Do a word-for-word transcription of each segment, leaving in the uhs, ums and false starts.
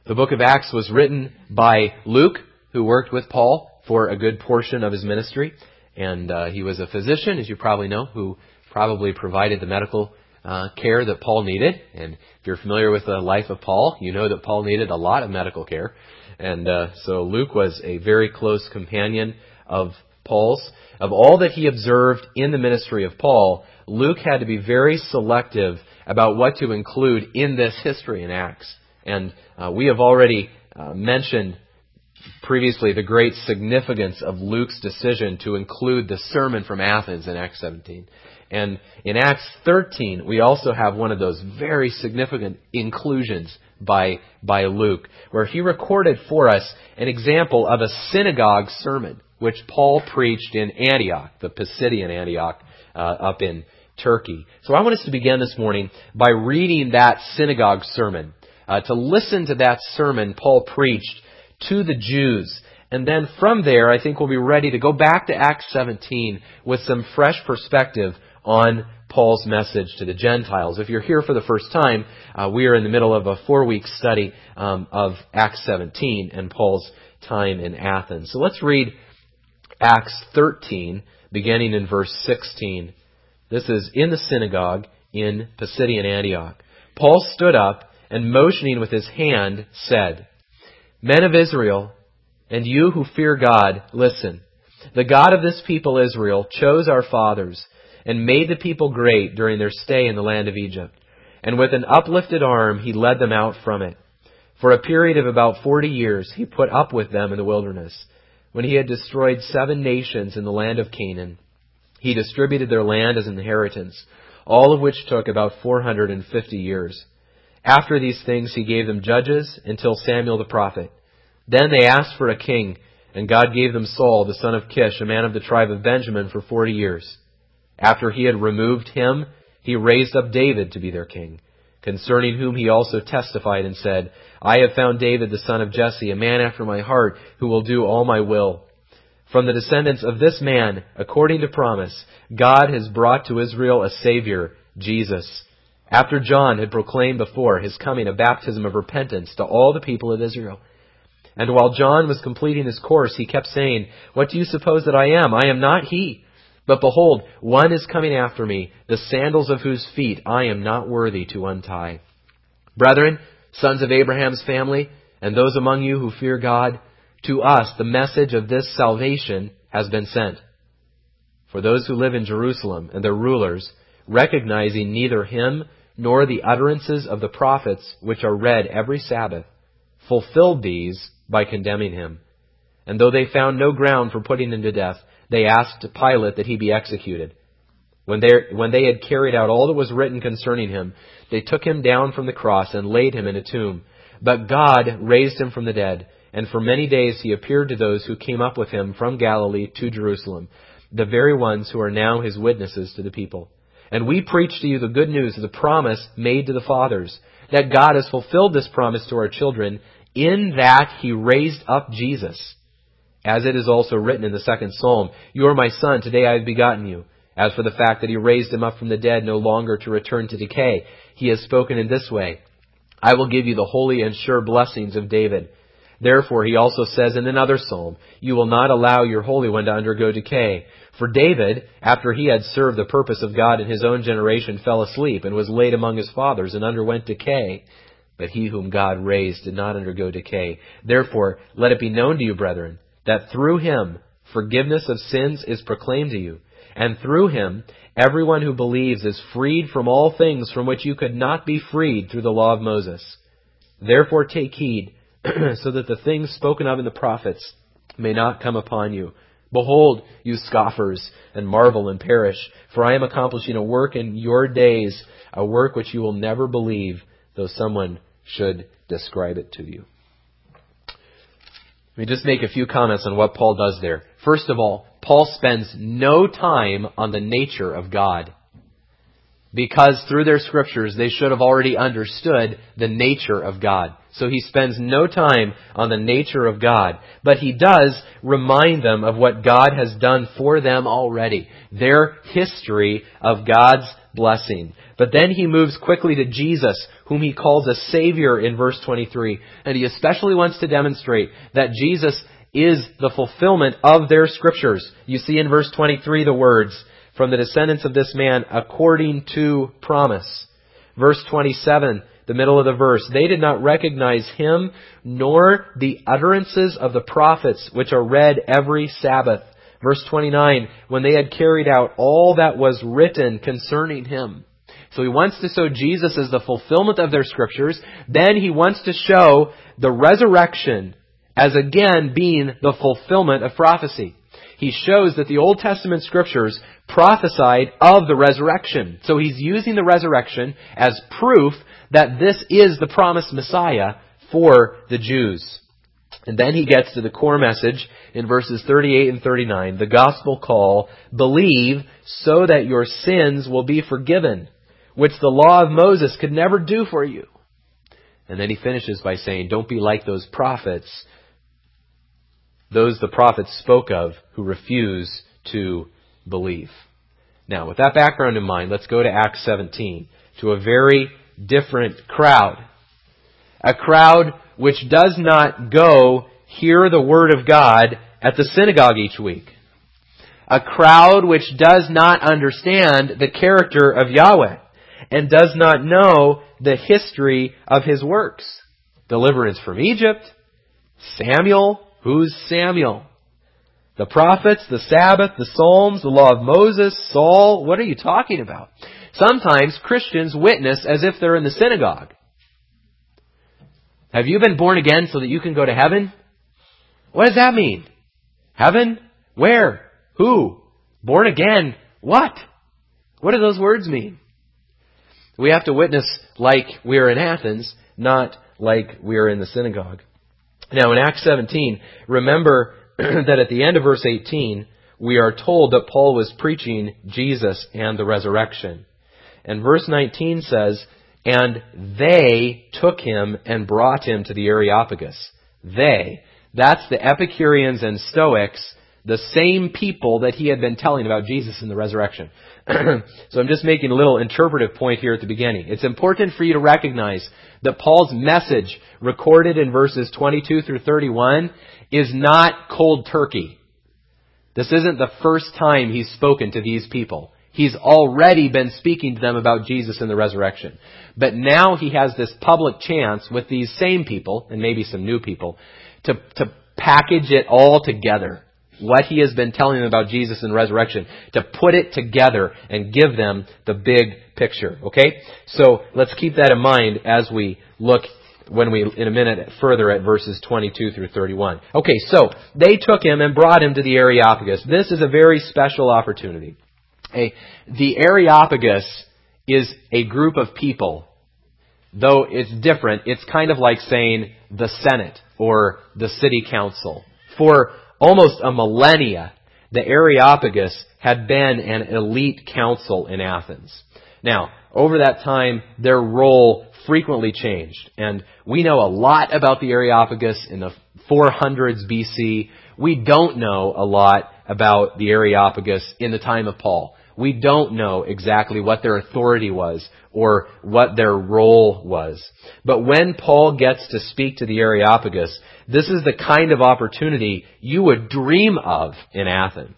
The book of Acts was written by Luke, who worked with Paul for a good portion of his ministry. And uh, he was a physician, as you probably know, who probably provided the medical uh, care that Paul needed. And if you're familiar with the life of Paul, you know that Paul needed a lot of medical care. And uh, so Luke was a very close companion of Paul's. Of all that he observed in the ministry of Paul, Luke had to be very selective about what to include in this history in Acts. And uh, we have already uh, mentioned previously the great significance of Luke's decision to include the sermon from Athens in Acts seventeen. And in Acts thirteen, we also have one of those very significant inclusions by, by Luke, where he recorded for us an example of a synagogue sermon, which Paul preached in Antioch, the Pisidian Antioch, uh, up in Turkey. So I want us to begin this morning by reading that synagogue sermon, uh, to listen to that sermon Paul preached to the Jews. And then from there, I think we'll be ready to go back to Acts seventeen with some fresh perspective on Paul's message to the Gentiles. If you're here for the first time, uh, we are in the middle of a four-week study um, of Acts seventeen and Paul's time in Athens. So let's read Acts thirteen, beginning in verse sixteen. This is in the synagogue in Pisidian Antioch. Paul stood up and motioning with his hand said, "Men of Israel, and you who fear God, listen. The God of this people Israel chose our fathers and made the people great during their stay in the land of Egypt. And with an uplifted arm he led them out from it. For a period of about forty years he put up with them in the wilderness. When he had destroyed seven nations in the land of Canaan, he distributed their land as an inheritance, all of which took about four hundred fifty years. After these things he gave them judges until Samuel the prophet. Then they asked for a king, and God gave them Saul, the son of Kish, a man of the tribe of Benjamin, for forty years. After he had removed him, he raised up David to be their king, concerning whom he also testified and said, I have found David the son of Jesse, a man after my heart, who will do all my will. From the descendants of this man, according to promise, God has brought to Israel a Savior, Jesus, after John had proclaimed before his coming a baptism of repentance to all the people of Israel. And while John was completing his course, he kept saying, What do you suppose that I am? I am not he. But behold, one is coming after me, the sandals of whose feet I am not worthy to untie. Brethren, sons of Abraham's family, and those among you who fear God, to us the message of this salvation has been sent. For those who live in Jerusalem and their rulers, recognizing neither him nor the utterances of the prophets which are read every Sabbath, fulfilled these by condemning him. And though they found no ground for putting him to death, they asked Pilate that he be executed. When they, when they had carried out all that was written concerning him, they took him down from the cross and laid him in a tomb. But God raised him from the dead, and for many days he appeared to those who came up with him from Galilee to Jerusalem, the very ones who are now his witnesses to the people. And we preach to you the good news of the promise made to the fathers, that God has fulfilled this promise to our children, in that he raised up Jesus. As it is also written in the second psalm, You are my son, today I have begotten you. As for the fact that he raised him up from the dead, no longer to return to decay, he has spoken in this way, I will give you the holy and sure blessings of David. Therefore he also says in another psalm, You will not allow your Holy One to undergo decay. For David, after he had served the purpose of God in his own generation, fell asleep and was laid among his fathers and underwent decay. But he whom God raised did not undergo decay. Therefore let it be known to you, brethren, that through him forgiveness of sins is proclaimed to you. And through him everyone who believes is freed from all things from which you could not be freed through the law of Moses. Therefore take heed, so that the things spoken of in the prophets may not come upon you. Behold, you scoffers, and marvel and perish, for I am accomplishing a work in your days, a work which you will never believe, though someone should describe it to you. Let me just make a few comments on what Paul does there. First of all, Paul spends no time on the nature of God, because through their scriptures they should have already understood the nature of God. So he spends no time on the nature of God, but he does remind them of what God has done for them already, their history of God's blessing. But then he moves quickly to Jesus, whom he calls a Savior in verse twenty-three. And he especially wants to demonstrate that Jesus is the fulfillment of their Scriptures. You see in verse twenty-three the words, from the descendants of this man according to promise. Verse twenty-seven, the middle of the verse, they did not recognize him, nor the utterances of the prophets, which are read every Sabbath. Verse twenty-nine, when they had carried out all that was written concerning him. So he wants to show Jesus as the fulfillment of their Scriptures. Then he wants to show the resurrection as again being the fulfillment of prophecy. He shows that the Old Testament Scriptures prophesied of the resurrection. So he's using the resurrection as proof that this is the promised Messiah for the Jews. And then he gets to the core message in verses thirty-eight and thirty-nine, the gospel call, believe so that your sins will be forgiven, which the law of Moses could never do for you. And then he finishes by saying, don't be like those prophets, those the prophets spoke of who refuse to believe. Now, with that background in mind, let's go to Acts seventeen, to a very different crowd. A crowd which does not go hear the Word of God at the synagogue each week. A crowd which does not understand the character of Yahweh and does not know the history of His works. Deliverance from Egypt, Samuel. Who's Samuel? The prophets, the Sabbath, the Psalms, the law of Moses, Saul. What are you talking about? Sometimes Christians witness as if they're in the synagogue. Have you been born again so that you can go to heaven? What does that mean? Heaven? Where? Who? Born again? What? What do those words mean? We have to witness like we're in Athens, not like we're in the synagogue. Now in Acts seventeen, remember that at the end of verse eighteen, we are told that Paul was preaching Jesus and the resurrection. And verse nineteen says, and they took him and brought him to the Areopagus. They. That's the Epicureans and Stoics, the same people that he had been telling about Jesus and the resurrection. So I'm just making a little interpretive point here at the beginning. It's important for you to recognize that Paul's message recorded in verses twenty-two through thirty-one is not cold turkey. This isn't the first time he's spoken to these people. He's already been speaking to them about Jesus and the resurrection. But now he has this public chance with these same people, and maybe some new people, to, to package it all together. What he has been telling them about Jesus and resurrection, to put it together and give them the big picture. Okay? So let's keep that in mind as we look when we, in a minute further at verses twenty-two through thirty-one. Okay, so they took him and brought him to the Areopagus. This is a very special opportunity. A, the Areopagus is a group of people. Though it's different, it's kind of like saying the Senate or the City Council. For almost a millennia, the Areopagus had been an elite council in Athens. Now, over that time, their role frequently changed. And we know a lot about the Areopagus in the four hundreds B C. We don't know a lot about the Areopagus in the time of Paul. We don't know exactly what their authority was or what their role was. But when Paul gets to speak to the Areopagus, this is the kind of opportunity you would dream of in Athens.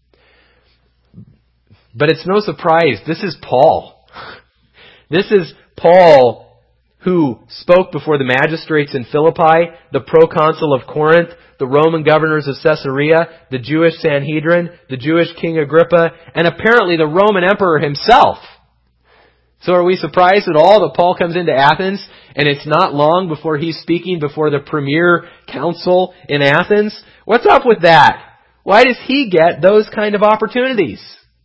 But it's no surprise, this is Paul. This is Paul who spoke before the magistrates in Philippi, the proconsul of Corinth, the Roman governors of Caesarea, the Jewish Sanhedrin, the Jewish King Agrippa, and apparently the Roman Emperor himself. So are we surprised at all that Paul comes into Athens and it's not long before he's speaking before the premier council in Athens? What's up with that? Why does he get those kind of opportunities?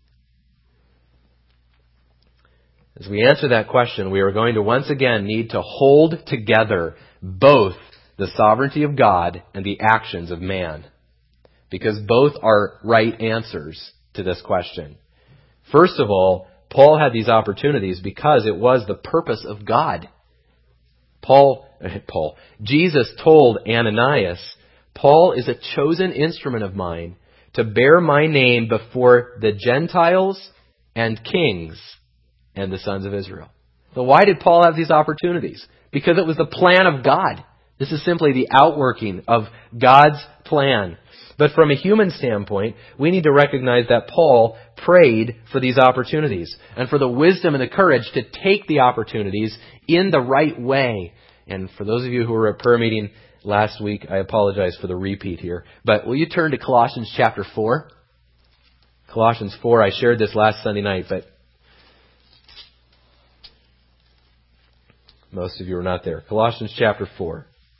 As we answer that question, we are going to once again need to hold together both the sovereignty of God and the actions of man, because both are right answers to this question. First of all, Paul had these opportunities because it was the purpose of God. Paul, Paul, Jesus told Ananias, Paul is a chosen instrument of mine to bear my name before the Gentiles and kings and the sons of Israel. So why did Paul have these opportunities? Because it was the plan of God. This is simply the outworking of God's plan. But from a human standpoint, we need to recognize that Paul prayed for these opportunities and for the wisdom and the courage to take the opportunities in the right way. And for those of you who were at prayer meeting last week, I apologize for the repeat here. But will you turn to Colossians chapter four? Colossians four, I shared this last Sunday night, but most of you were not there. Colossians chapter four.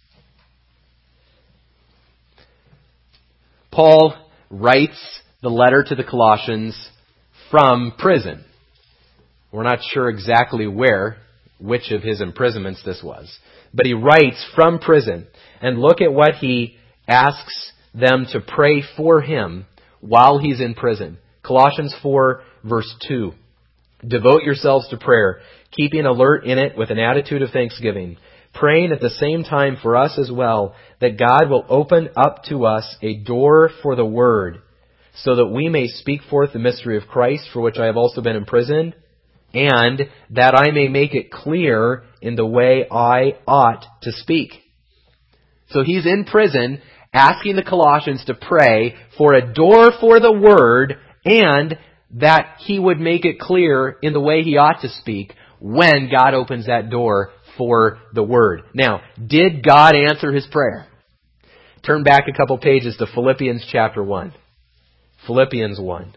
Paul writes the letter to the Colossians from prison. We're not sure exactly where, which of his imprisonments this was. But he writes from prison. And look at what he asks them to pray for him while he's in prison. Colossians four, verse two. Devote yourselves to prayer, keeping alert in it with an attitude of thanksgiving, praying at the same time for us as well, that God will open up to us a door for the word, so that we may speak forth the mystery of Christ, for which I have also been imprisoned, and that I may make it clear in the way I ought to speak. So he's in prison asking the Colossians to pray for a door for the word and that he would make it clear in the way he ought to speak when God opens that door for the word. Now, did God answer his prayer? Turn back a couple pages to Philippians chapter one. Philippians one.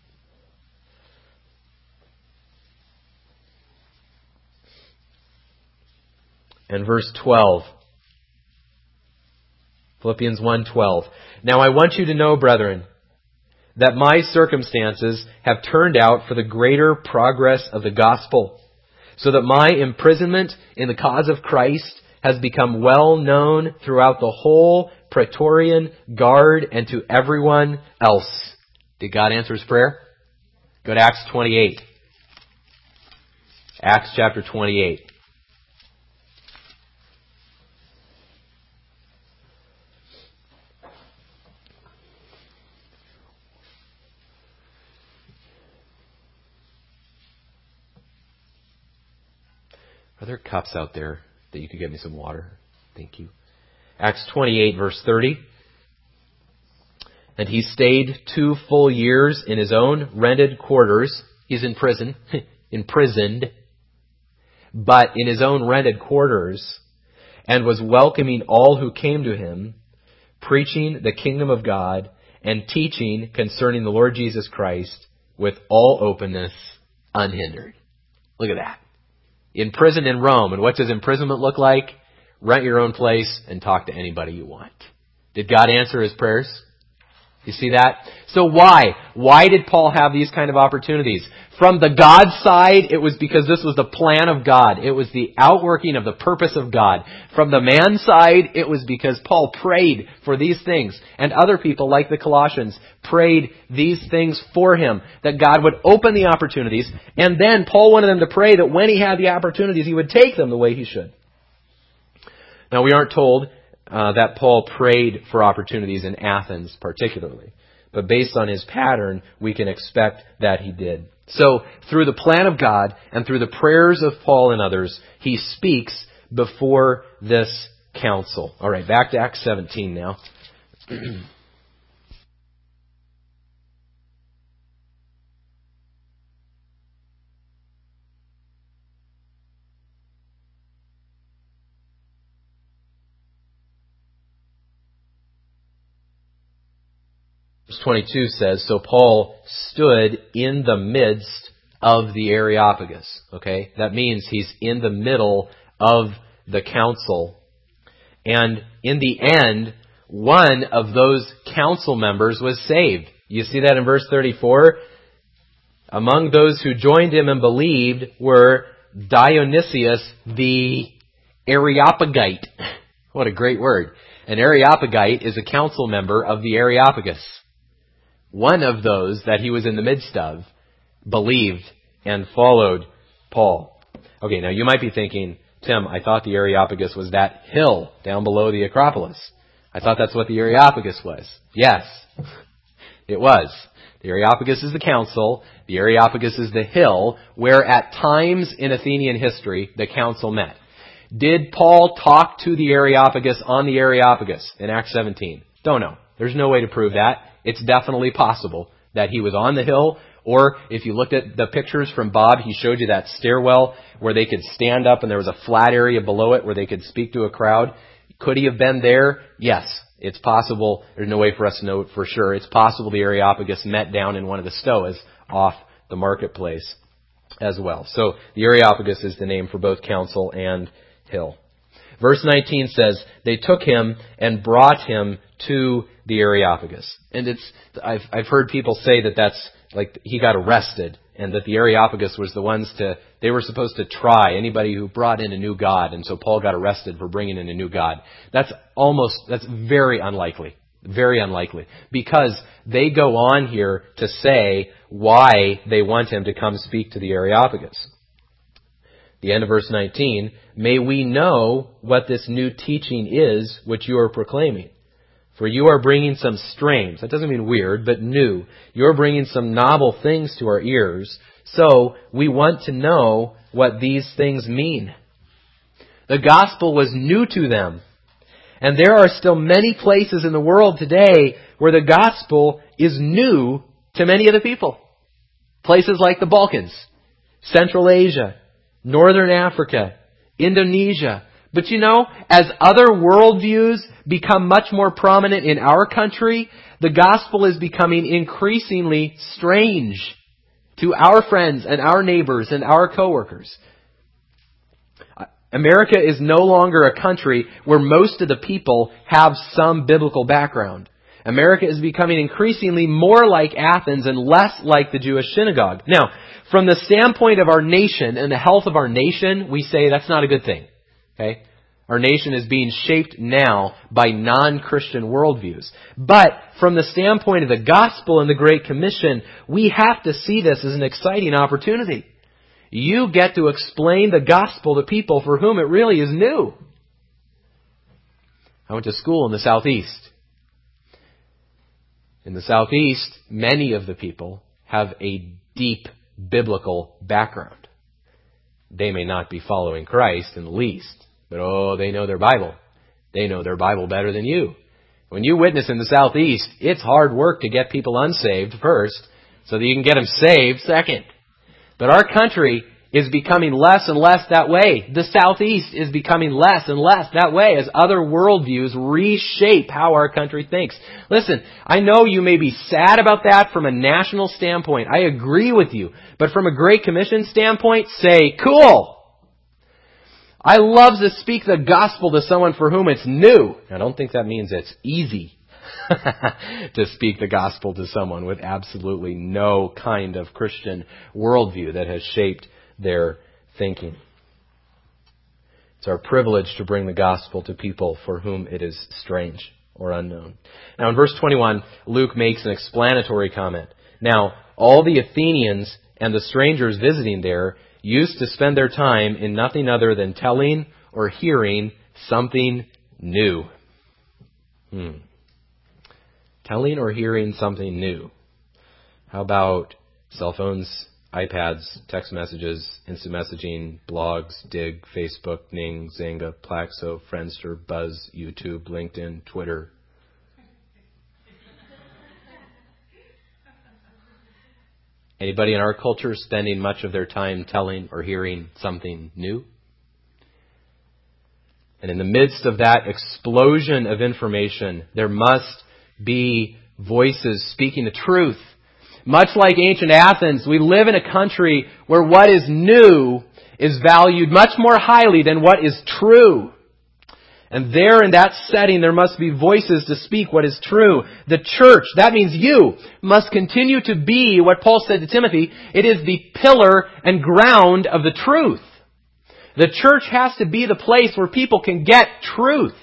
And verse twelve. Philippians one twelve. Now I want you to know, brethren, that my circumstances have turned out for the greater progress of the gospel, so that my imprisonment in the cause of Christ has become well known throughout the whole Praetorian Guard and to everyone else. Did God answer his prayer? Go to Acts twenty-eight. Acts chapter twenty-eight. Are there cups out there that you could get me some water? Thank you. Acts twenty-eight, verse thirty. And he stayed two full years in his own rented quarters. He's in prison, imprisoned, but in his own rented quarters, and was welcoming all who came to him, preaching the kingdom of God and teaching concerning the Lord Jesus Christ with all openness, unhindered. Look at that. In prison in Rome. And what does imprisonment look like? Rent your own place and talk to anybody you want. Did God answer his prayers? You see that? So why? Why did Paul have these kind of opportunities? From the God side, it was because this was the plan of God. It was the outworking of the purpose of God. From the man side, it was because Paul prayed for these things. And other people, like the Colossians, prayed these things for him. That God would open the opportunities. And then Paul wanted them to pray that when he had the opportunities, he would take them the way he should. Now, we aren't told uh, that Paul prayed for opportunities in Athens particularly. But based on his pattern, we can expect that he did. So, through the plan of God and through the prayers of Paul and others, he speaks before this council. All right, back to Acts seventeen now. Verse twenty-two says, so Paul stood in the midst of the Areopagus. Okay? That means he's in the middle of the council. And in the end, one of those council members was saved. You see that in verse thirty-four? Among those who joined him and believed were Dionysius the Areopagite. What a great word. An Areopagite is a council member of the Areopagus. One of those that he was in the midst of believed and followed Paul. Okay, now you might be thinking, Tim, I thought the Areopagus was that hill down below the Acropolis. I thought that's what the Areopagus was. Yes, it was. The Areopagus is the council. The Areopagus is the hill where at times in Athenian history the council met. Did Paul talk to the Areopagus on the Areopagus in Acts seventeen? Don't know. There's no way to prove that. It's definitely possible that he was on the hill, or if you looked at the pictures from Bob, he showed you that stairwell where they could stand up and there was a flat area below it where they could speak to a crowd. Could he have been there? Yes, it's possible. There's no way for us to know for sure. It's possible the Areopagus met down in one of the stoas off the marketplace as well. So the Areopagus is the name for both council and hill. Verse nineteen says, they took him and brought him to the Areopagus. And it's, I've, I've heard people say that that's like he got arrested and that the Areopagus was the ones to, they were supposed to try anybody who brought in a new god. And so Paul got arrested for bringing in a new god. That's almost, that's very unlikely. Very unlikely. Because they go on here to say why they want him to come speak to the Areopagus. The end of verse nineteen, may we know what this new teaching is which you are proclaiming. For you are bringing some strange, that doesn't mean weird, but new. You're bringing some novel things to our ears. So we want to know what these things mean. The gospel was new to them. And there are still many places in the world today where the gospel is new to many of the people. Places like the Balkans, Central Asia, Northern Africa, Indonesia. But you know, as other worldviews become much more prominent in our country, the gospel is becoming increasingly strange to our friends and our neighbors and our coworkers. America is no longer a country where most of the people have some biblical background. America is becoming increasingly more like Athens and less like the Jewish synagogue. Now, from the standpoint of our nation and the health of our nation, we say that's not a good thing. Okay? Our nation is being shaped now by non-Christian worldviews. But from the standpoint of the gospel and the Great Commission, we have to see this as an exciting opportunity. You get to explain the gospel to people for whom it really is new. I went to school in the Southeast. In the Southeast, many of the people have a deep biblical background. They may not be following Christ in the least, but oh, they know their Bible. They know their Bible better than you. When you witness in the Southeast, it's hard work to get people unsaved first, so that you can get them saved second. But our country is becoming less and less that way. The Southeast is becoming less and less that way as other worldviews reshape how our country thinks. Listen, I know you may be sad about that from a national standpoint. I agree with you. But from a Great Commission standpoint, say, cool! I love to speak the gospel to someone for whom it's new. I don't think that means it's easy to speak the gospel to someone with absolutely no kind of Christian worldview that has shaped their thinking. It's our privilege to bring the gospel to people for whom it is strange or unknown. Now in verse twenty-one, Luke makes an explanatory comment. Now, all the Athenians and the strangers visiting there used to spend their time in nothing other than telling or hearing something new. Hmm. Telling or hearing something new. How about cell phones, iPads, text messages, instant messaging, blogs, Dig, Facebook, Ning, Zynga, Plaxo, Friendster, Buzz, YouTube, LinkedIn, Twitter. Anybody in our culture spending much of their time telling or hearing something new? And in the midst of that explosion of information, there must be voices speaking the truth. Much like ancient Athens, we live in a country where what is new is valued much more highly than what is true. And there in that setting, there must be voices to speak what is true. The church, that means you, must continue to be what Paul said to Timothy. It is the pillar and ground of the truth. The church has to be the place where people can get truth.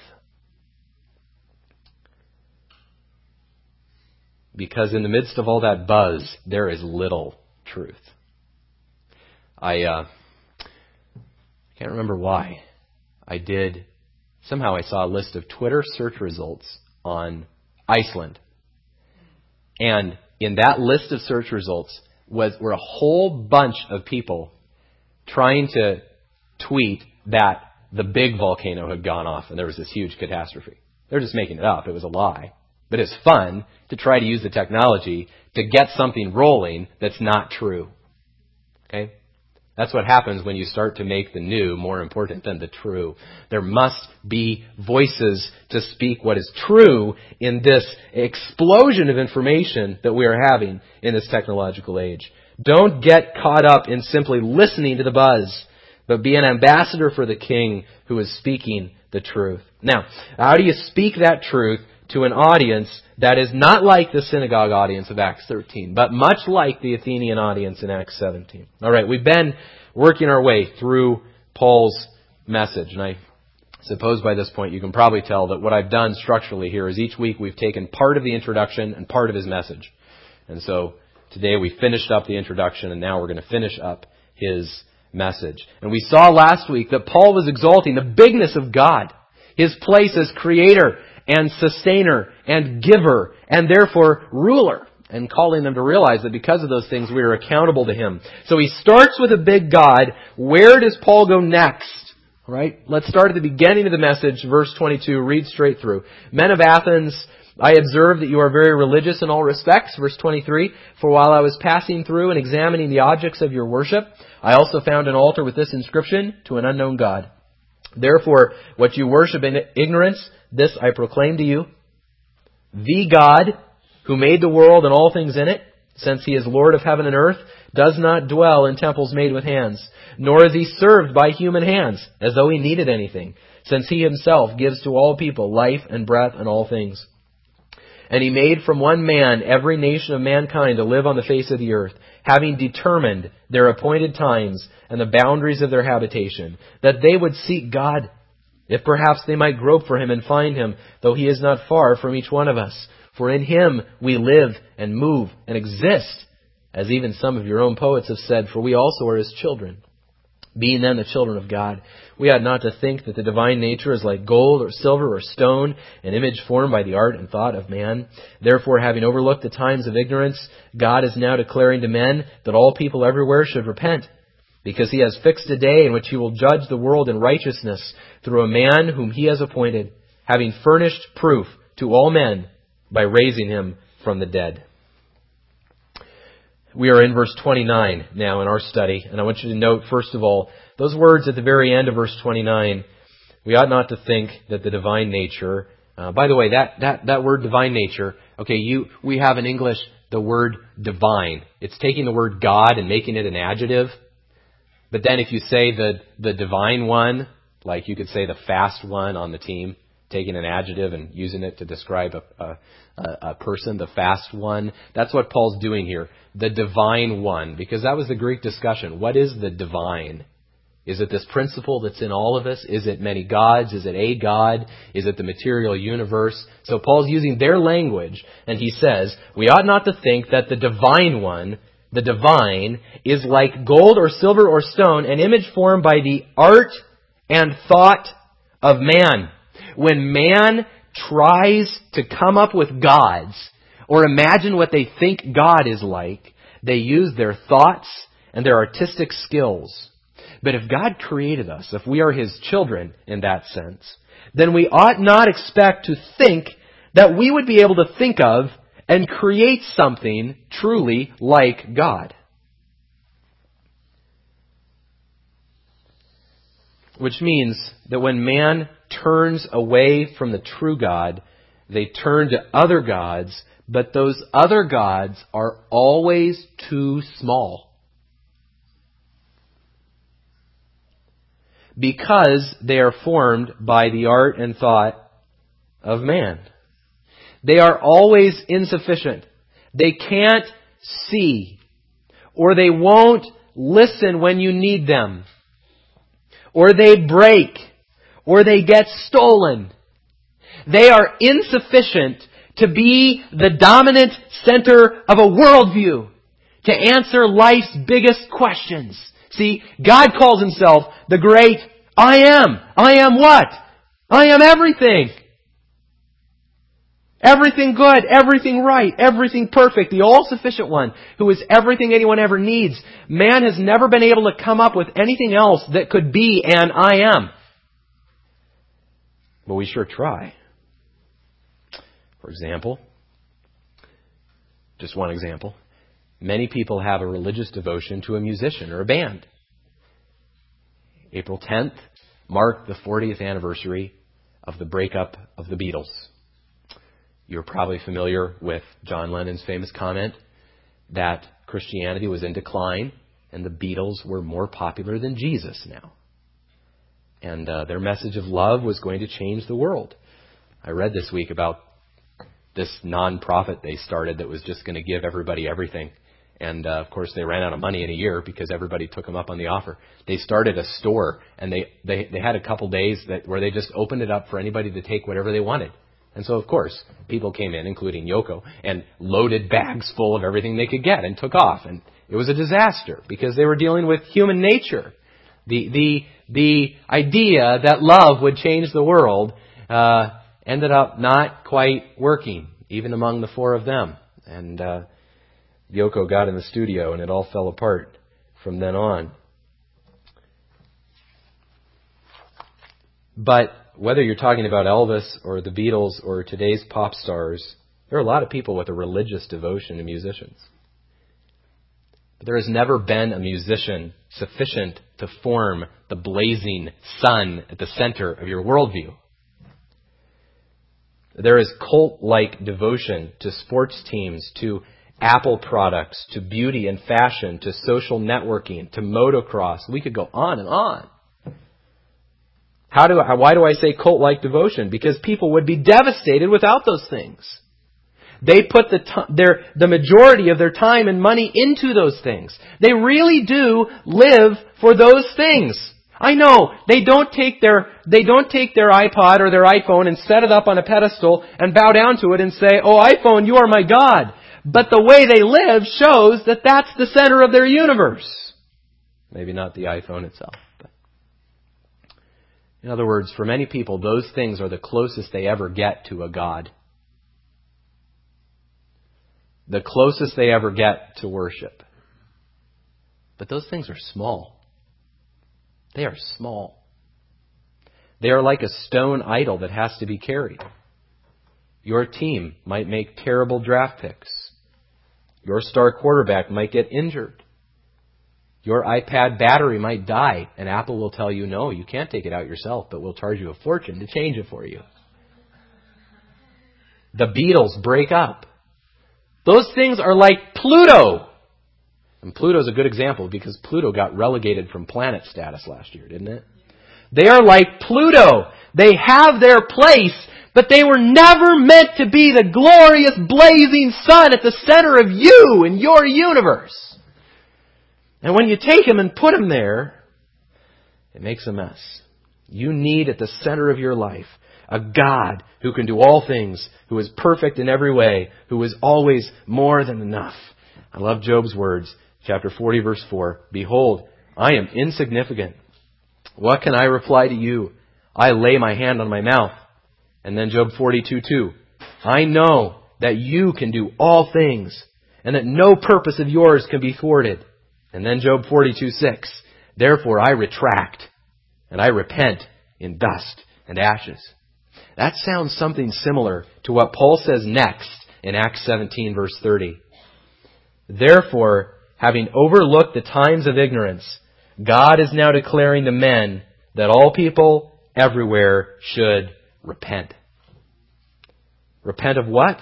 Because in the midst of all that buzz, there is little truth. I uh, can't remember why. I did, somehow I saw a list of Twitter search results on Iceland. And in that list of search results was were a whole bunch of people trying to tweet that the big volcano had gone off and there was this huge catastrophe. They're just making it up. It was a lie. But it's fun to try to use the technology to get something rolling that's not true. Okay? That's what happens when you start to make the new more important than the true. There must be voices to speak what is true in this explosion of information that we are having in this technological age. Don't get caught up in simply listening to the buzz, but be an ambassador for the King who is speaking the truth. Now, how do you speak that truth to an audience that is not like the synagogue audience of Acts thirteen, but much like the Athenian audience in Acts seventeen? All right, we've been working our way through Paul's message, and I suppose by this point you can probably tell that what I've done structurally here is each week we've taken part of the introduction and part of his message. And so today we finished up the introduction, and now we're going to finish up his message. And we saw last week that Paul was exalting the bigness of God, his place as creator and sustainer and giver and therefore ruler, and calling them to realize that because of those things we are accountable to him. So he starts with a big God. Where does Paul go next? All right? Let's start at the beginning of the message, verse twenty-two. Read straight through. Men of Athens, I observe that you are very religious in all respects. Verse twenty-three. For while I was passing through and examining the objects of your worship, I also found an altar with this inscription, to an unknown God. Therefore, what you worship in ignorance, this I proclaim to you. The God who made the world and all things in it, since he is Lord of heaven and earth, does not dwell in temples made with hands, nor is he served by human hands, as though he needed anything, since he himself gives to all people life and breath and all things. And he made from one man every nation of mankind to live on the face of the earth, having determined their appointed times and the boundaries of their habitation, that they would seek God, if perhaps they might grope for him and find him, though he is not far from each one of us. For in him we live and move and exist, as even some of your own poets have said, for we also are his children. Being then the children of God, we ought not to think that the divine nature is like gold or silver or stone, an image formed by the art and thought of man. Therefore, having overlooked the times of ignorance, God is now declaring to men that all people everywhere should repent, because he has fixed a day in which he will judge the world in righteousness through a man whom he has appointed, having furnished proof to all men by raising him from the dead. We are in verse twenty-nine now in our study, and I want you to note, first of all, those words at the very end of verse twenty-nine. We ought not to think that the divine nature, uh, by the way, that, that, that word divine nature, okay, you we have in English the word divine. It's taking the word God and making it an adjective. But then if you say the, the divine one, like you could say the fast one on the team, taking an adjective and using it to describe a, a, a person, the fast one. That's what Paul's doing here. The divine one, because that was the Greek discussion. What is the divine? Is it this principle that's in all of us? Is it many gods? Is it a God? Is it the material universe? So Paul's using their language, and he says, we ought not to think that the divine one, the divine, is like gold or silver or stone, an image formed by the art and thought of man. When man tries to come up with gods or imagine what they think God is like, they use their thoughts and their artistic skills. But if God created us, if we are his children in that sense, then we ought not expect to think that we would be able to think of and create something truly like God. Which means that when man turns away from the true God, they turn to other gods, but those other gods are always too small. Because they are formed by the art and thought of man. They are always insufficient. They can't see, or they won't listen when you need them, or they break, or they get stolen. They are insufficient to be the dominant center of a worldview, to answer life's biggest questions. See, God calls himself the great I am. I am what? I am everything. Everything good, everything right, everything perfect, the all-sufficient one who is everything anyone ever needs. Man has never been able to come up with anything else that could be an I am. But we sure try. For example, just one example, many people have a religious devotion to a musician or a band. April tenth marked the fortieth anniversary of the breakup of the Beatles. You're probably familiar with John Lennon's famous comment that Christianity was in decline and the Beatles were more popular than Jesus now. And uh, their message of love was going to change the world. I read this week about this non-profit they started that was just going to give everybody everything. And, uh, of course, they ran out of money in a year because everybody took them up on the offer. They started a store, and they, they, they had a couple days that where they just opened it up for anybody to take whatever they wanted. And so, of course, people came in, including Yoko, and loaded bags full of everything they could get and took off. And it was a disaster because they were dealing with human nature. The the the idea that love would change the world uh, ended up not quite working, even among the four of them. And uh, Yoko got in the studio, and it all fell apart from then on. But whether you're talking about Elvis or the Beatles or today's pop stars, there are a lot of people with a religious devotion to musicians. But there has never been a musician sufficient to form the blazing sun at the center of your worldview. There is cult-like devotion to sports teams, to Apple products, to beauty and fashion, to social networking, to motocross. We could go on and on. How do I, why do I say cult-like devotion? Because people would be devastated without those things. They put the t- their the majority of their time and money into those things. They really do live for those things. I know they don't take their they don't take their iPod or their iPhone and set it up on a pedestal and bow down to it and say, "Oh, iPhone, you are my God." But the way they live shows that that's the center of their universe. Maybe not the iPhone itself. But in other words, for many people, those things are the closest they ever get to a God. The closest they ever get to worship. But those things are small. They are small. They are like a stone idol that has to be carried. Your team might make terrible draft picks. Your star quarterback might get injured. Your iPad battery might die, and Apple will tell you, no, you can't take it out yourself, but we'll charge you a fortune to change it for you. The Beatles break up. Those things are like Pluto. And Pluto's a good example because Pluto got relegated from planet status last year, didn't it? They are like Pluto. They have their place, but they were never meant to be the glorious blazing sun at the center of you and your universe. And when you take them and put them there, it makes a mess. You need at the center of your life a God who can do all things, who is perfect in every way, who is always more than enough. I love Job's words, chapter forty, verse four. Behold, I am insignificant. What can I reply to you? I lay my hand on my mouth. And then Job forty-two, two. I know that you can do all things, and that no purpose of yours can be thwarted. And then Job forty-two, six. Therefore I retract, and I repent in dust and ashes. That sounds something similar to what Paul says next in Acts seventeen, verse thirty. Therefore, having overlooked the times of ignorance, God is now declaring to men that all people everywhere should repent. Repent of what?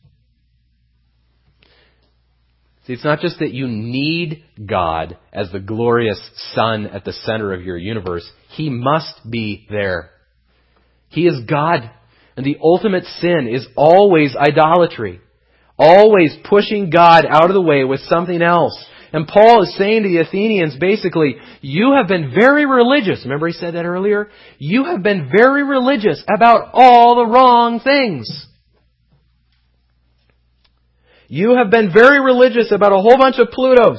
See, it's not just that you need God as the glorious sun at the center of your universe. He must be there. He is God. And the ultimate sin is always idolatry. Always pushing God out of the way with something else. And Paul is saying to the Athenians, basically, you have been very religious. Remember he said that earlier? You have been very religious about all the wrong things. You have been very religious about a whole bunch of Plutos.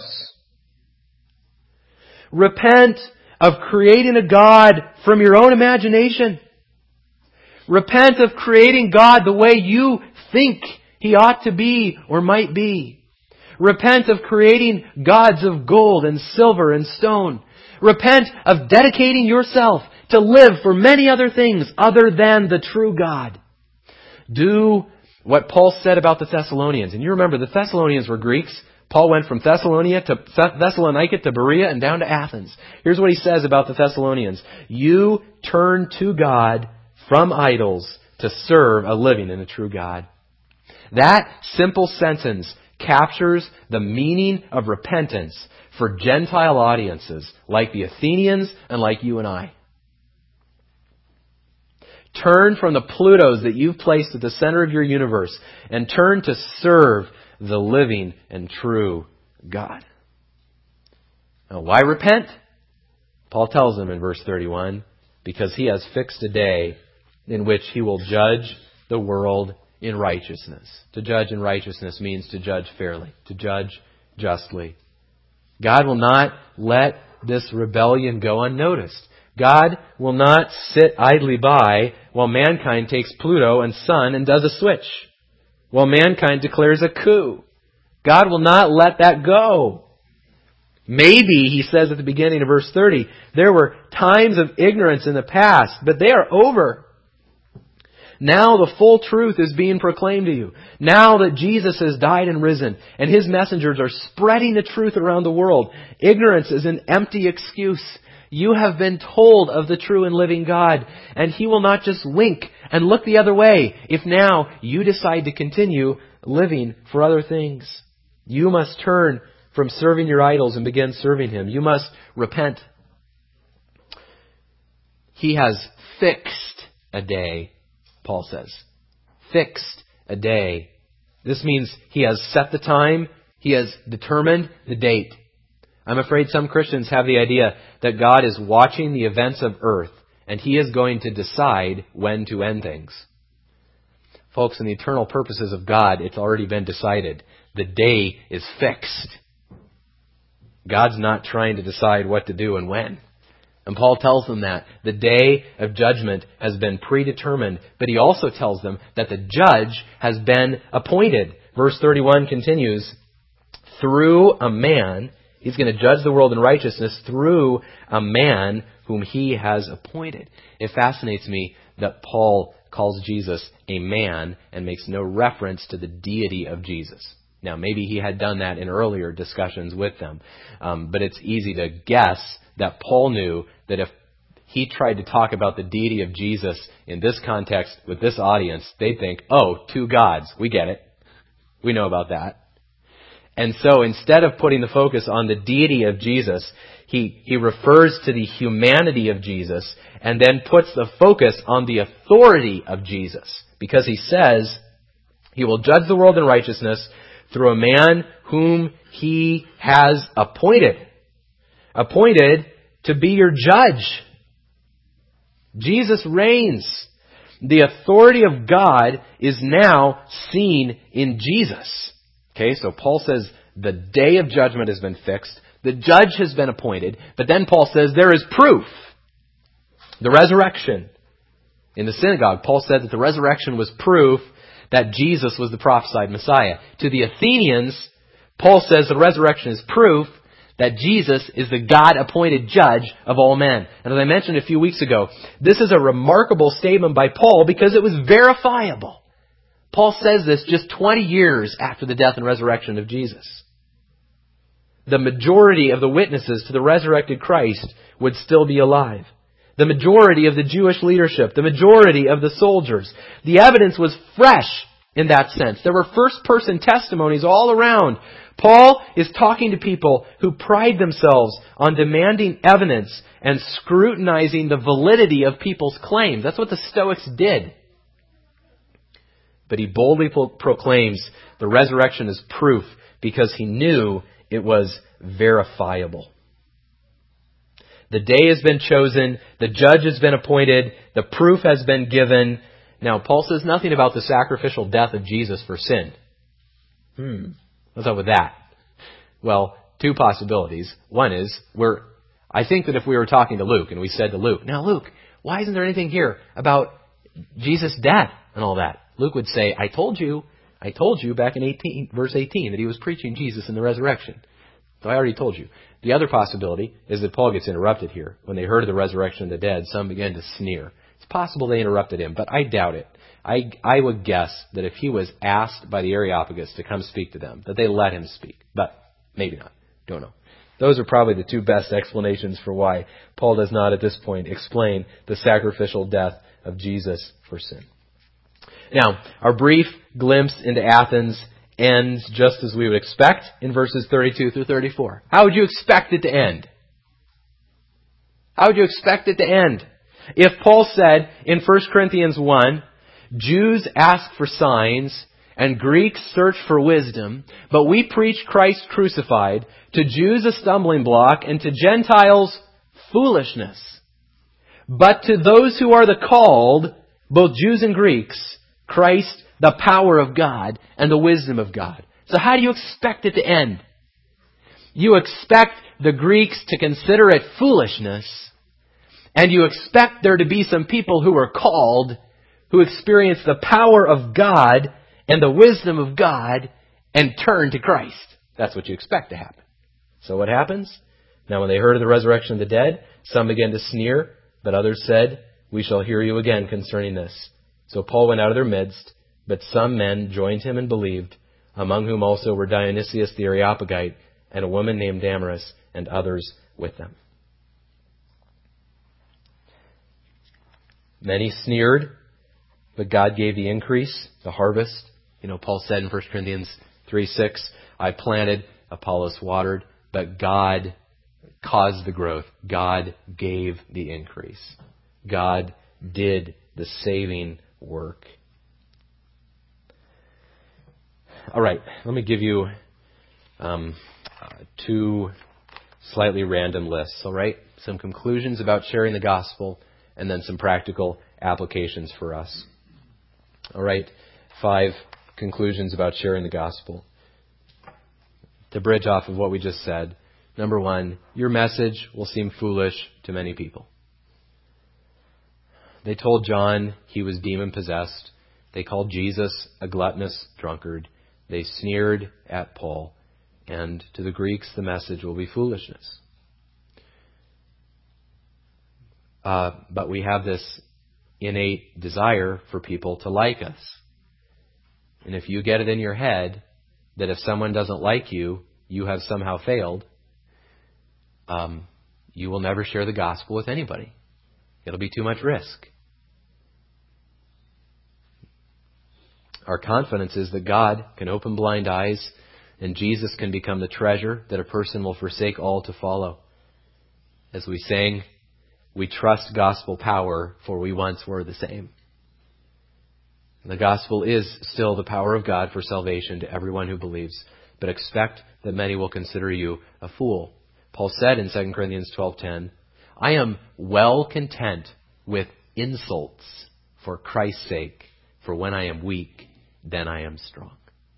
Repent of creating a God from your own imagination. Repent of creating God the way you think he ought to be or might be. Repent of creating gods of gold and silver and stone. Repent of dedicating yourself to live for many other things other than the true God. Do what Paul said about the Thessalonians. And you remember, the Thessalonians were Greeks. Paul went from Thessalonica to Thessalonica to Berea and down to Athens. Here's what he says about the Thessalonians. You turn to God from idols to serve a living and a true God. That simple sentence captures the meaning of repentance for Gentile audiences like the Athenians and like you and I. Turn from the Plutos that you've placed at the center of your universe and turn to serve the living and true God. Now, why repent? Paul tells them in verse thirty-one, because he has fixed a day in which he will judge the world in righteousness. To judge in righteousness means to judge fairly, to judge justly. God will not let this rebellion go unnoticed. God will not sit idly by while mankind takes Pluto and Sun and does a switch, while mankind declares a coup. God will not let that go. Maybe, he says at the beginning of verse thirty, there were times of ignorance in the past, but they are over. Now the full truth is being proclaimed to you. Now that Jesus has died and risen, and His messengers are spreading the truth around the world, ignorance is an empty excuse. You have been told of the true and living God, and He will not just wink and look the other way if now you decide to continue living for other things. You must turn from serving your idols and begin serving Him. You must repent. He has fixed a day, Paul says. Fixed a day. This means He has set the time. He has determined the date. I'm afraid some Christians have the idea that God is watching the events of earth and He is going to decide when to end things. Folks, in the eternal purposes of God, it's already been decided. The day is fixed. God's not trying to decide what to do and when. And Paul tells them that the day of judgment has been predetermined, but he also tells them that the judge has been appointed. Verse thirty-one continues, through a man, He's going to judge the world in righteousness through a man whom He has appointed. It fascinates me that Paul calls Jesus a man and makes no reference to the deity of Jesus. Now, maybe he had done that in earlier discussions with them. Um, but it's easy to guess that Paul knew that if he tried to talk about the deity of Jesus in this context with this audience, they'd think, oh, two gods. We get it. We know about that. And so instead of putting the focus on the deity of Jesus, he, he refers to the humanity of Jesus and then puts the focus on the authority of Jesus. Because he says, He will judge the world in righteousness through a man whom He has appointed. Appointed to be your judge. Jesus reigns. The authority of God is now seen in Jesus. Okay, so Paul says the day of judgment has been fixed. The judge has been appointed. But then Paul says there is proof. The resurrection. In the synagogue, Paul said that the resurrection was proof that Jesus was the prophesied Messiah. To the Athenians, Paul says the resurrection is proof that Jesus is the God-appointed judge of all men. And as I mentioned a few weeks ago, this is a remarkable statement by Paul because it was verifiable. Paul says this just twenty years after the death and resurrection of Jesus. The majority of the witnesses to the resurrected Christ would still be alive. The majority of the Jewish leadership, the majority of the soldiers. The evidence was fresh in that sense. There were first-person testimonies all around. Paul is talking to people who pride themselves on demanding evidence and scrutinizing the validity of people's claims. That's what the Stoics did. But he boldly proclaims the resurrection is proof because he knew it was verifiable. The day has been chosen. The judge has been appointed. The proof has been given. Now, Paul says nothing about the sacrificial death of Jesus for sin. Hmm. What's up with that? Well, two possibilities. One is, we're, I think that if we were talking to Luke and we said to Luke, now Luke, why isn't there anything here about Jesus' death and all that? Luke would say, I told you, I told you back in eighteen, verse eighteen that he was preaching Jesus and the resurrection. So I already told you. The other possibility is that Paul gets interrupted here. When they heard of the resurrection of the dead, some began to sneer. It's possible they interrupted him, but I doubt it. I, I would guess that if he was asked by the Areopagus to come speak to them, that they let him speak. But maybe not. Don't know. Those are probably the two best explanations for why Paul does not at this point explain the sacrificial death of Jesus for sin. Now, our brief glimpse into Athens ends just as we would expect in verses thirty-two through thirty-four. How would you expect it to end? How would you expect it to end? If Paul said in First Corinthians one, Jews ask for signs and Greeks search for wisdom, but we preach Christ crucified, to Jews a stumbling block and to Gentiles foolishness. But to those who are the called, both Jews and Greeks, Christ, the power of God and the wisdom of God. So how do you expect it to end? You expect the Greeks to consider it foolishness, and you expect there to be some people who are called, who experience the power of God and the wisdom of God and turn to Christ. That's what you expect to happen. So what happens? Now when they heard of the resurrection of the dead, some began to sneer, but others said, we shall hear you again concerning this. So Paul went out of their midst, but some men joined him and believed, among whom also were Dionysius the Areopagite and a woman named Damaris and others with them. Many sneered, but God gave the increase, the harvest. You know, Paul said in First Corinthians three six, I planted, Apollos watered, but God caused the growth. God gave the increase. God did the saving work. All right, let me give you um, uh, two slightly random lists, all right? Some conclusions about sharing the gospel and then some practical applications for us. All right, five conclusions about sharing the gospel. To bridge off of what we just said, number one, your message will seem foolish to many people. They told John he was demon-possessed. They called Jesus a gluttonous drunkard. They sneered at Paul. And to the Greeks, the message will be foolishness. Uh, but we have this innate desire for people to like us. And if you get it in your head that if someone doesn't like you, you have somehow failed, um, you will never share the gospel with anybody. It'll be too much risk. Our confidence is that God can open blind eyes and Jesus can become the treasure that a person will forsake all to follow. As we sang, we trust gospel power, for we once were the same. The gospel is still the power of God for salvation to everyone who believes, but expect that many will consider you a fool. Paul said in Second Corinthians twelve ten, I am well content with insults for Christ's sake, for when I am weak, then I am strong.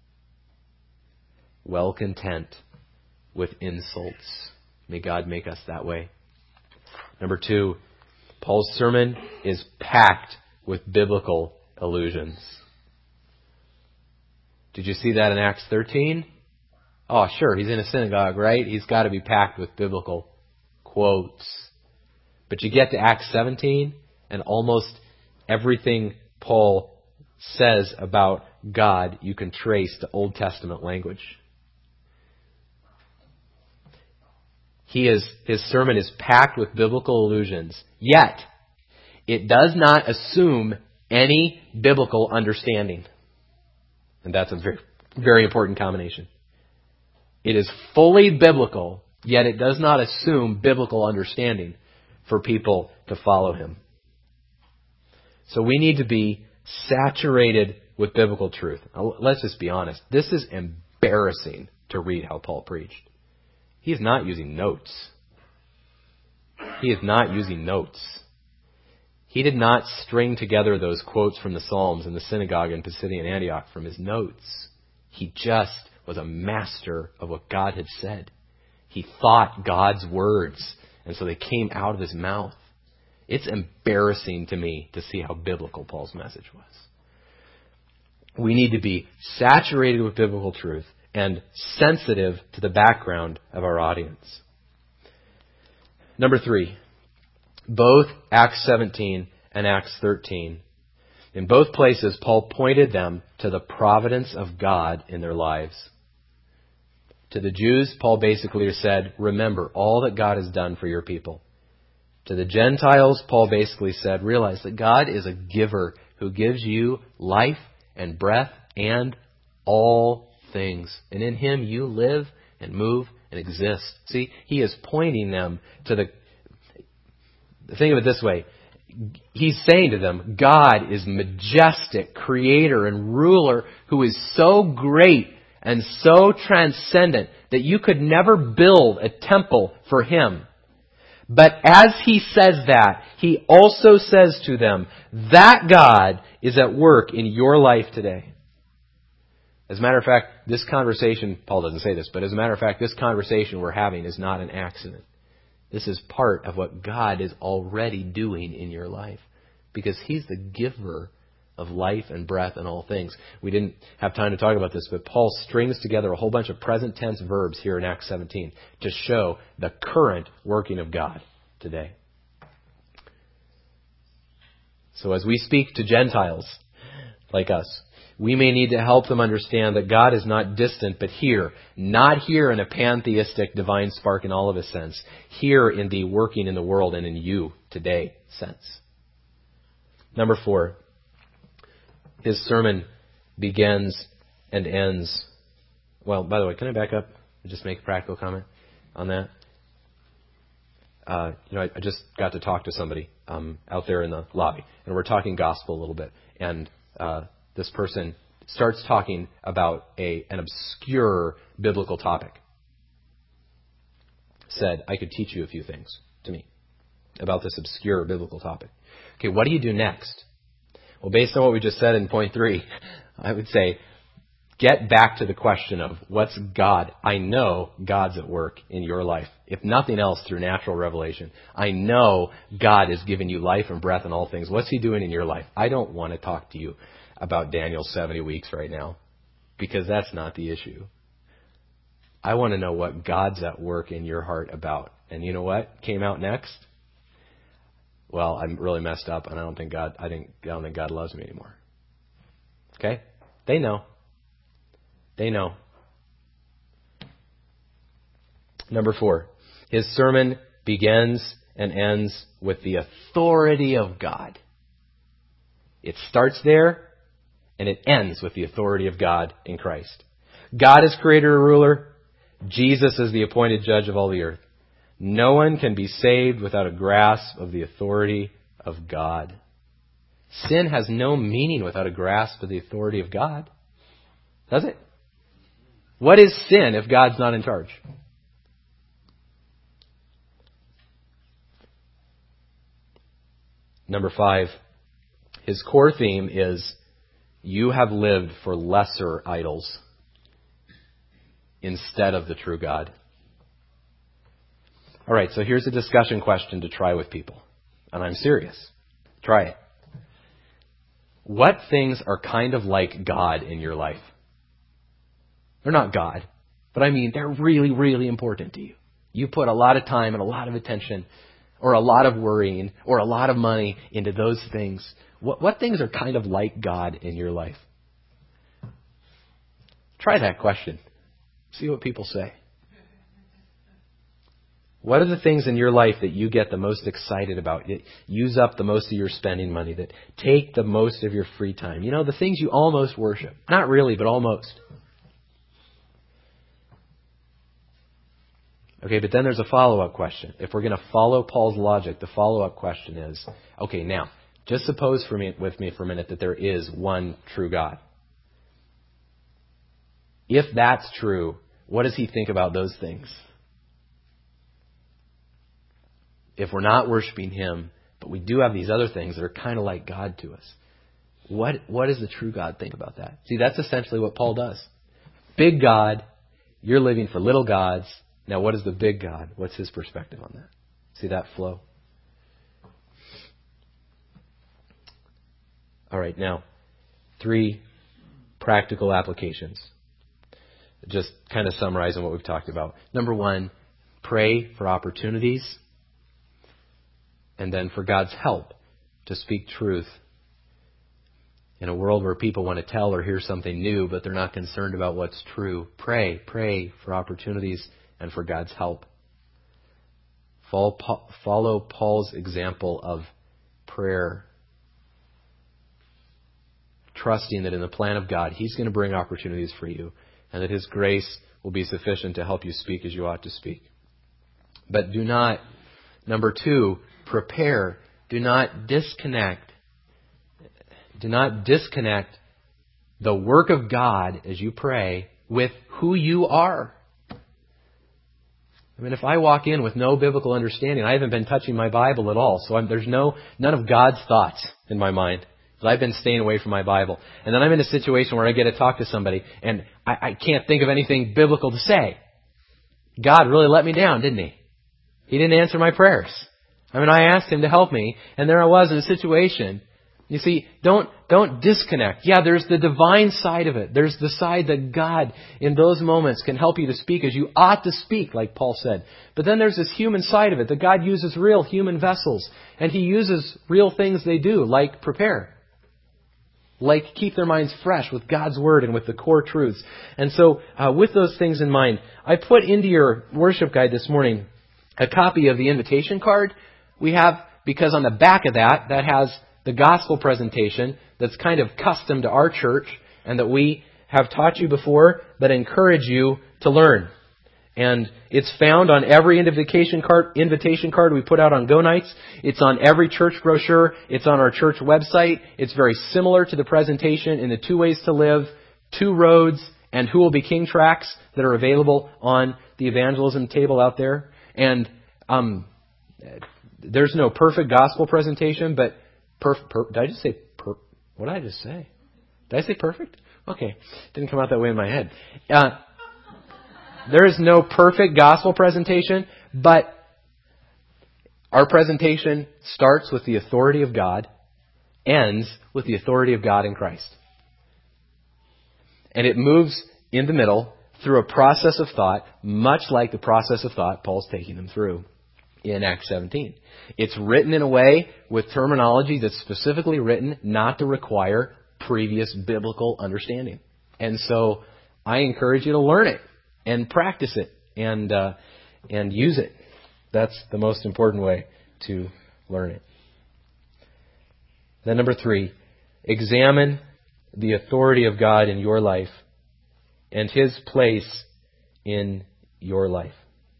Well content with insults. May God make us that way. Number two, Paul's sermon is packed with biblical allusions. Did you see that in Acts thirteen? Oh, sure, he's in a synagogue, right? He's got to be packed with biblical quotes. But you get to Acts seventeen, and almost everything Paul says about God you can trace to Old Testament language. He is, his sermon is packed with biblical allusions, yet it does not assume any biblical understanding. And that's a very, very important combination. It is fully biblical, yet it does not assume biblical understanding for people to follow him. So we need to be saturated with biblical truth. Now, let's just be honest. This is embarrassing to read how Paul preached. He is not using notes. He is not using notes. He did not string together those quotes from the Psalms in the synagogue in Pisidian Antioch from his notes. He just was a master of what God had said. He thought God's words, and so they came out of his mouth. It's embarrassing to me to see how biblical Paul's message was. we need to be saturated with biblical truth and sensitive to the background of our audience. Number three, both Acts seventeen and Acts thirteen. In both places, Paul pointed them to the providence of God in their lives. To the Jews, Paul basically said, remember all that God has done for your people. To the Gentiles, Paul basically said, realize that God is a giver who gives you life and breath and all things. And in Him you live and move and exist. See, he is pointing them to the... Think of it this way. He's saying to them, God is majestic, creator and ruler who is so great and so transcendent that you could never build a temple for Him. But as he says that, he also says to them, that God is at work in your life today. As a matter of fact, this conversation, Paul doesn't say this, but as a matter of fact, this conversation we're having is not an accident. This is part of what God is already doing in your life, because He's the giver of life and breath and all things. We didn't have time to talk about this, but Paul strings together a whole bunch of present tense verbs here in Acts seventeen to show the current working of God today. So as we speak to Gentiles like us, we may need to help them understand that God is not distant, but here. Not here in a pantheistic divine spark in all of His sense. Here in the working in the world and in you today sense. Number four. His sermon begins and ends. Well, by the way, can I back up and just make a practical comment on that? Uh, you know, I, I just got to talk to somebody um, out there in the lobby, and we're talking gospel a little bit. And uh, this person starts talking about a an obscure biblical topic. Said, I could teach you a few things to me about this obscure biblical topic. Okay, what do you do next? Well, based on what we just said in point three, I would say, get back to the question of what's God? I know God's at work in your life. If nothing else, through natural revelation. I know God is giving you life and breath and all things. What's He doing in your life? I don't want to talk to you about Daniel's seventy weeks right now, because that's not the issue. I want to know what God's at work in your heart about. And you know what came out next? Well, I'm really messed up, and I don't think God. I think I don't think God loves me anymore. Okay, they know. They know. Number four, his sermon begins and ends with the authority of God. It starts there, and it ends with the authority of God in Christ. God is creator and ruler. Jesus is the appointed judge of all the earth. No one can be saved without a grasp of the authority of God. Sin has no meaning without a grasp of the authority of God. Does it? What is sin if God's not in charge? Number five, his core theme is, you have lived for lesser idols instead of the true God. All right, so here's a discussion question to try with people. And I'm serious. Try it. What things are kind of like God in your life? They're not God, but I mean, they're really, really important to you. You put a lot of time and a lot of attention or a lot of worrying or a lot of money into those things. What, what things are kind of like God in your life? Try that question. See what people say. What are the things in your life that you get the most excited about, that use up the most of your spending money, that take the most of your free time? You know, the things you almost worship. Not really, but almost. Okay, but then there's a follow-up question. If we're going to follow Paul's logic, the follow-up question is, okay, now, just suppose for me, with me for a minute that there is one true God. If that's true, what does He think about those things? If we're not worshiping Him, but we do have these other things that are kind of like God to us, what what does the true God think about that? See, that's essentially what Paul does. Big God, you're living for little gods. Now, what is the big God? What's his perspective on that? See that flow? All right, now, three practical applications. Just kind of summarizing what we've talked about. Number one, pray for opportunities, and then for God's help to speak truth. In a world where people want to tell or hear something new, but they're not concerned about what's true, pray, pray for opportunities and for God's help. Follow Paul's example of prayer, trusting that in the plan of God, He's going to bring opportunities for you, and that His grace will be sufficient to help you speak as you ought to speak. But do not, number two, prepare. Do not disconnect. Do not disconnect the work of God as you pray with who you are. I mean, if I walk in with no biblical understanding, I haven't been touching my Bible at all, so I'm, there's no none of God's thoughts in my mind. I've been staying away from my Bible. And then I'm in a situation where I get to talk to somebody, and I, I can't think of anything biblical to say. God really let me down, didn't He? He didn't answer my prayers. I mean, I asked Him to help me, and there I was in a situation. You see, don't don't disconnect. Yeah, there's the divine side of it. There's the side that God, in those moments, can help you to speak as you ought to speak, like Paul said. But then there's this human side of it, that God uses real human vessels. And He uses real things they do, like prepare. Like keep their minds fresh with God's Word and with the core truths. And so, uh, with those things in mind, I put into your worship guide this morning a copy of the invitation card we have, because on the back of that, that has the gospel presentation that's kind of custom to our church and that we have taught you before, but encourage you to learn. And it's found on every invitation card, invitation card we put out on Go Nights. It's on every church brochure. It's on our church website. It's very similar to the presentation in the Two Ways to Live, Two Roads, and Who Will Be King tracks that are available on the evangelism table out there. And um, there's no perfect gospel presentation, but Perf- per- did I just say per- what did I just say? Did I say perfect? Okay. Didn't come out that way in my head. Uh, there is no perfect gospel presentation, but our presentation starts with the authority of God, ends with the authority of God in Christ. And it moves in the middle through a process of thought, much like the process of thought Paul's taking them through in Acts seventeen. It's written in a way with terminology that's specifically written not to require previous biblical understanding. And so I encourage you to learn it and practice it and uh, and use it. That's the most important way to learn it. Then number three, examine the authority of God in your life and His place in your life.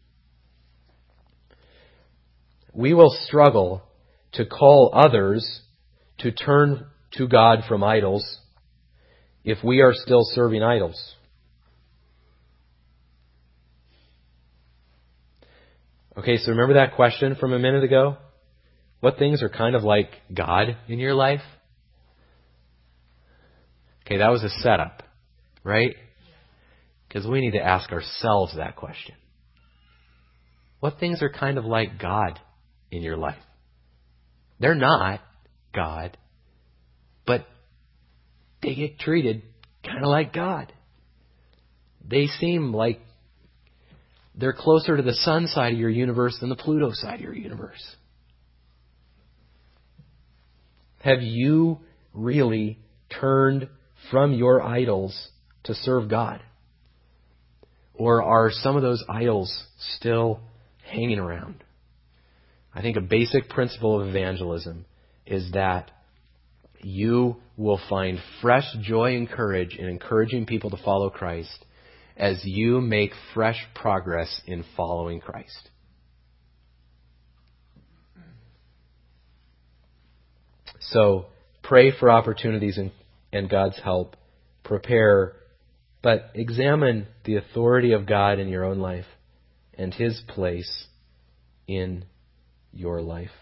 We will struggle to call others to turn to God from idols if we are still serving idols. Okay, so remember that question from a minute ago? What things are kind of like God in your life? Okay, that was a setup, right? Because we need to ask ourselves that question. What things are kind of like God in your life? They're not God, but they get treated kind of like God. They seem like they're closer to the sun side of your universe than the Pluto side of your universe. Have you really turned from your idols to serve God? Or are some of those idols still hanging around? I think a basic principle of evangelism is that you will find fresh joy and courage in encouraging people to follow Christ as you make fresh progress in following Christ. So pray for opportunities and, and God's help. Prepare, but examine the authority of God in your own life and His place in your life.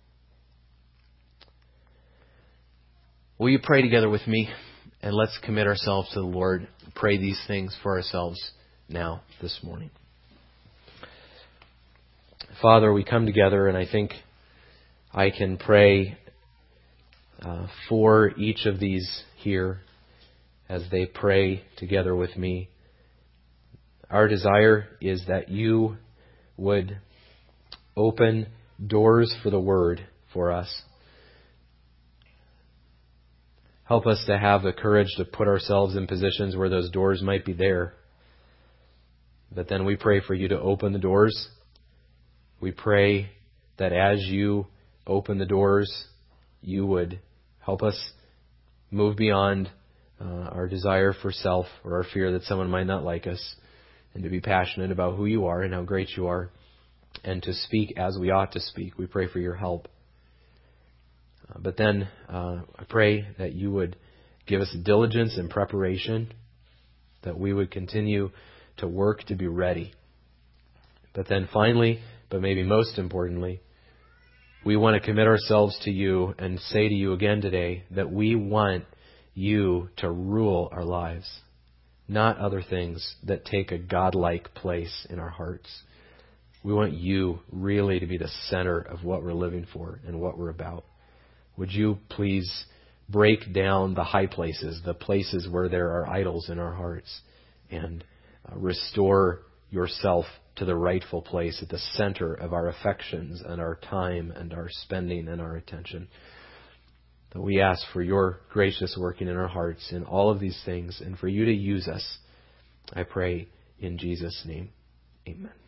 Will you pray together with me? And let's commit ourselves to the Lord. Pray these things for ourselves now, this morning. Father, we come together, and I think I can pray uh, for each of these here. as they pray together with me. Our desire is that you would open doors for the Word for us. Help us to have the courage to put ourselves in positions where those doors might be there. But then we pray for you to open the doors. We pray that as you open the doors, you would help us move beyond uh, our desire for self or our fear that someone might not like us, and to be passionate about who you are and how great you are, and to speak as we ought to speak. We pray for your help. Uh, but then uh, I pray that you would give us diligence and preparation, that we would continue to work to be ready. But then finally, but maybe most importantly, we want to commit ourselves to you and say to you again today that we want you to rule our lives, not other things that take a godlike place in our hearts. We want you really to be the center of what we're living for and what we're about. Would you please break down the high places, the places where there are idols in our hearts, and uh, restore yourself to the rightful place at the center of our affections and our time and our spending and our attention. That we ask for your gracious working in our hearts in all of these things, and for you to use us. I pray in Jesus' name. Amen.